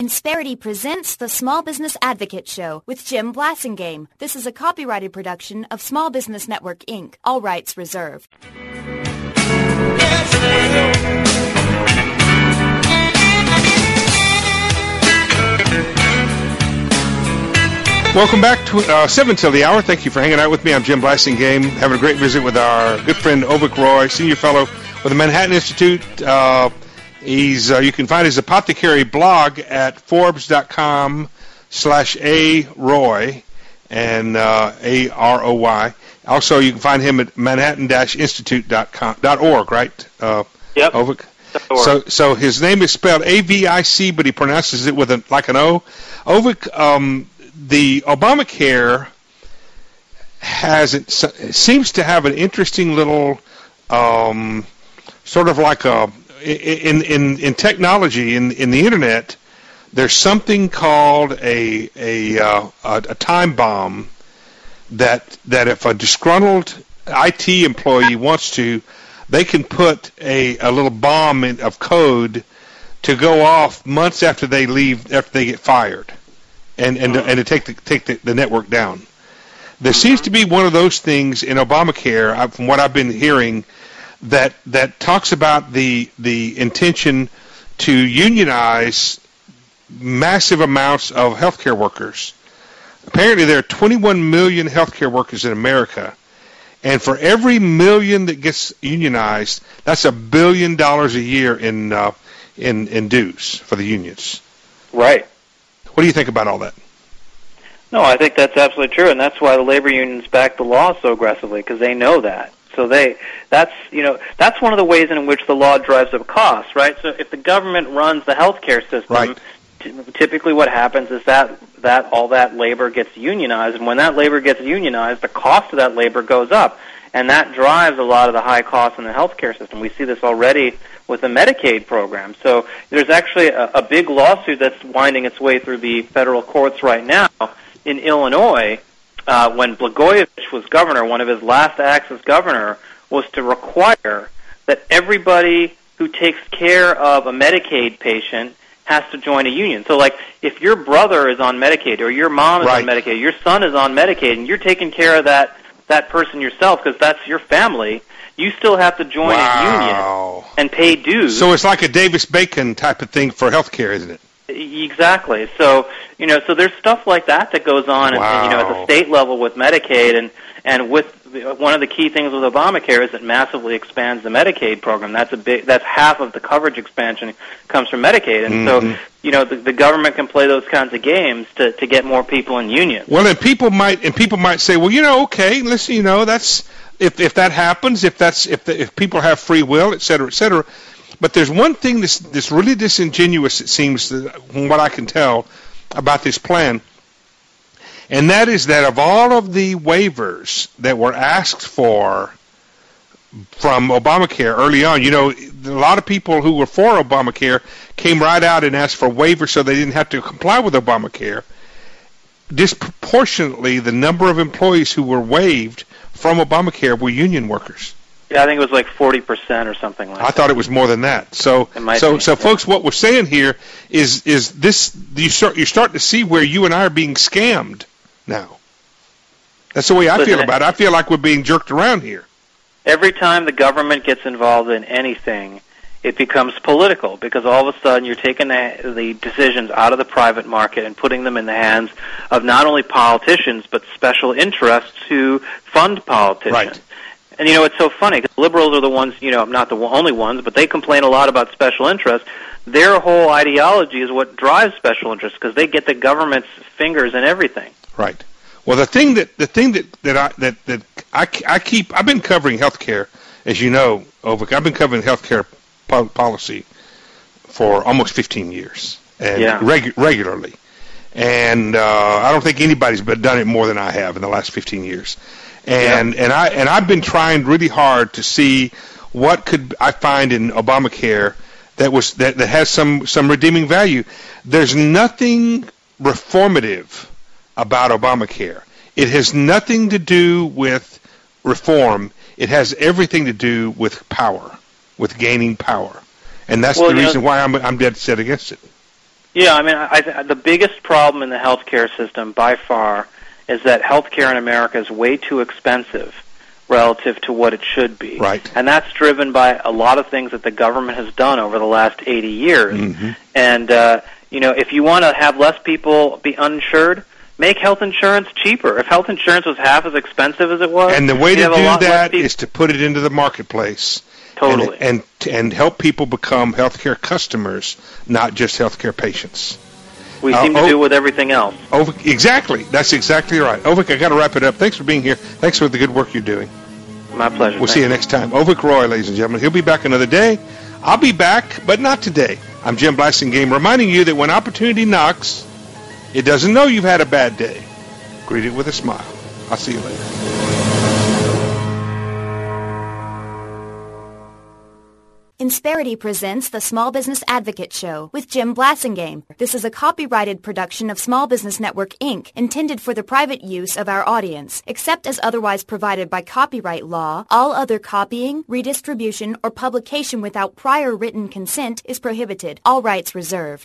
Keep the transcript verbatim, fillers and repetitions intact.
Insperity presents the Small Business Advocate Show with Jim Blasingame. This is a copyrighted production of Small Business Network, Incorporated. All rights reserved. Welcome back to uh, seven till the hour. Thank you for hanging out with me. I'm Jim Blasingame, having a great visit with our good friend Avik Roy, senior fellow with the Manhattan Institute. Uh, he's uh, you can find his apothecary blog at Forbes.com slash A Roy and uh, A R O Y. Also, you can find him at Manhattan Institute dot org, right? Uh, yep. Avik? So, so his name is spelled A V I C, but he pronounces it with a, like an O. Avik, um, the Obamacare has it seems to have an interesting little um, sort of like a in in in technology in in the internet. There's something called a a uh, a, a time bomb that that if a disgruntled I T employee wants to, they can put a a little bomb in, of code to go off months after they leave after they get fired. And and, mm-hmm. and to take the take the, the network down. There mm-hmm. seems to be one of those things in Obamacare, from what I've been hearing, that that talks about the the intention to unionize massive amounts of healthcare workers. Apparently, there are twenty-one million healthcare workers in America, and for every million that gets unionized, that's a billion dollars a year in uh, in in dues for the unions. Right. What do you think about all that? No, I think that's absolutely true, and that's why the labor unions back the law so aggressively, because they know that. So they, that's, you know, that's one of the ways in which the law drives up costs, right? So if the government runs the healthcare system, right. t- typically what happens is that that all that labor gets unionized, and when that labor gets unionized, the cost of that labor goes up, and that drives a lot of the high costs in the healthcare system. We see this already with the Medicaid program. So there's actually a, a big lawsuit that's winding its way through the federal courts right now in Illinois. Uh, when Blagojevich was governor, one of his last acts as governor was to require that everybody who takes care of a Medicaid patient has to join a union. So, like, if your brother is on Medicaid or your mom is right. on Medicaid, your son is on Medicaid, and you're taking care of that, that person yourself because that's your family, you still have to join wow. a union and pay dues. So it's like a Davis-Bacon type of thing for healthcare, isn't it? Exactly. So, you know, so there's stuff like that that goes on, wow. at, you know, at the state level with Medicaid, and and with one of the key things with Obamacare is it massively expands the Medicaid program. That's a big. That's half of the coverage expansion comes from Medicaid, and mm-hmm. so you know the, the government can play those kinds of games to to get more people in unions. Well, and people might and people might say, well, you know, okay, listen, you know, that's if if that happens, if that's if the, if people have free will, et cetera, et cetera. But there's one thing that's, that's really disingenuous, it seems, from what I can tell, about this plan, and that is that of all of the waivers that were asked for from Obamacare early on, you know, a lot of people who were for Obamacare came right out and asked for waivers so they didn't have to comply with Obamacare. Disproportionately, the number of employees who were waived from Obamacare were union workers. Yeah, I think it was like forty percent or something like I that. I thought it was more than that. So, so, be, so, yeah. folks, what we're saying here is, is this: you start, you're starting to see where you and I are being scammed now. That's the way I Listen, feel about it. I feel like we're being jerked around here. Every time the government gets involved in anything, it becomes political because all of a sudden you're taking the, the decisions out of the private market and putting them in the hands of not only politicians but special interests who fund politicians. Right. And, you know, it's so funny because liberals are the ones, you know, not the only ones, but they complain a lot about special interests. Their whole ideology is what drives special interests because they get the government's fingers in everything. Right. Well, the thing that the thing that that I that that I, I keep I've been covering healthcare, as you know, Avik. I've been covering healthcare po- policy for almost fifteen years and yeah. regu- regularly, and uh, I don't think anybody's been done it more than I have in the last fifteen years. And yeah. and I and I've been trying really hard to see what could I find in Obamacare that was that, that has some, some redeeming value. There's nothing reformative about Obamacare. It has nothing to do with reform. It has everything to do with power, with gaining power, and that's well, the reason know, why I'm I'm dead set against it. Yeah, I mean, I, I, the biggest problem in the healthcare system by far is that healthcare in America is way too expensive relative to what it should be. Right. And that's driven by a lot of things that the government has done over the last eighty years. Mm-hmm. And, uh, you know, if you want to have less people be uninsured, make health insurance cheaper. If health insurance was half as expensive as it was, and the way to have do a lot less that people. is to put it into the marketplace. Totally. And, and and help people become healthcare customers, not just healthcare patients. We Uh, seem to oh, do with everything else. Over, exactly. That's exactly right. Ovik, I got to wrap it up. Thanks for being here. Thanks for the good work you're doing. My pleasure. We'll Thank see you next time. Ovik Roy, ladies and gentlemen. He'll be back another day. I'll be back, but not today. I'm Jim Blasingame, reminding you that when opportunity knocks, it doesn't know you've had a bad day. Greet it with a smile. I'll see you later. Insperity presents the Small Business Advocate Show with Jim Blasingame. This is a copyrighted production of Small Business Network, Incorporated, intended for the private use of our audience. Except as otherwise provided by copyright law, all other copying, redistribution, or publication without prior written consent is prohibited. All rights reserved.